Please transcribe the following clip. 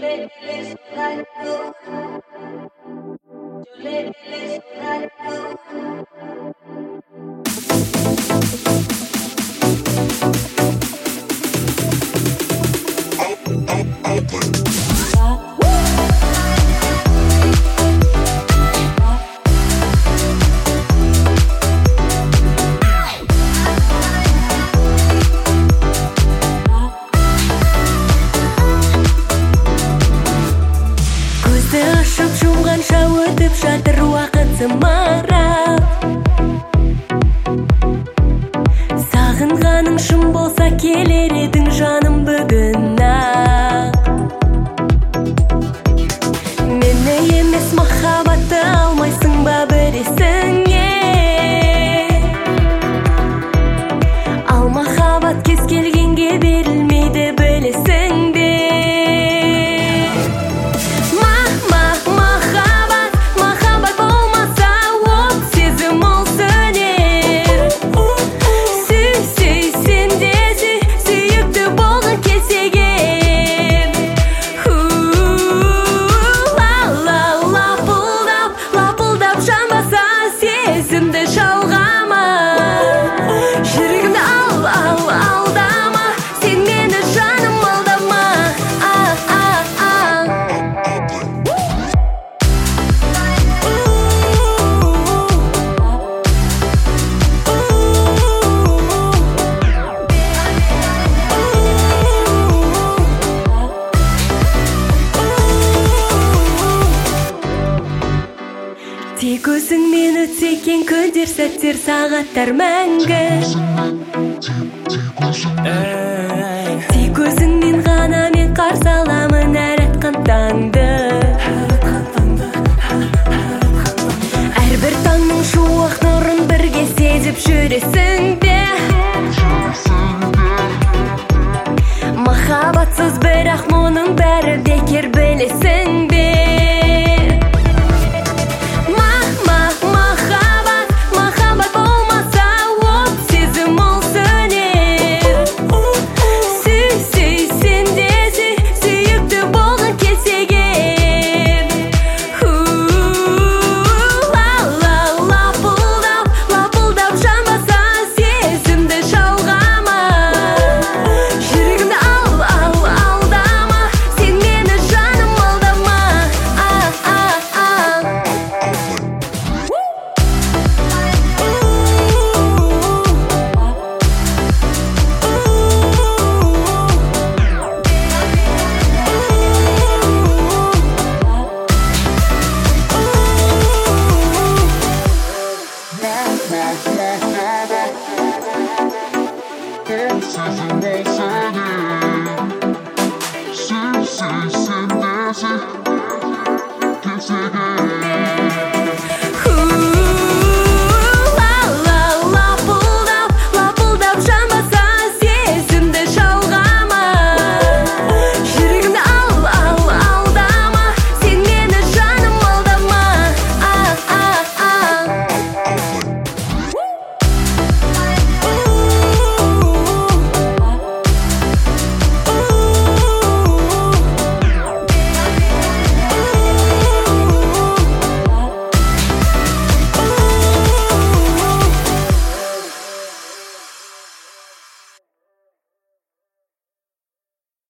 Жатыр уақыт зымырап, сағынғаның шын болса келер едің жаным бүгін-ақ. Мені емес махаббатты алмайсың ба білесің ал махаббат кез келгенге берілмейді білесің бе. Тек өзіңмен өтсекен күндер, сәттер, сағаттар мәңгі. Тек өзіңмен ғана мен қарсы аламын әр атқан таңды. Әрбір таңның шуақ нұрын бірге сезіп жүресің бе. Махаббатсыз бірақ мұның бәрі бекер білесің бе. Can't take it.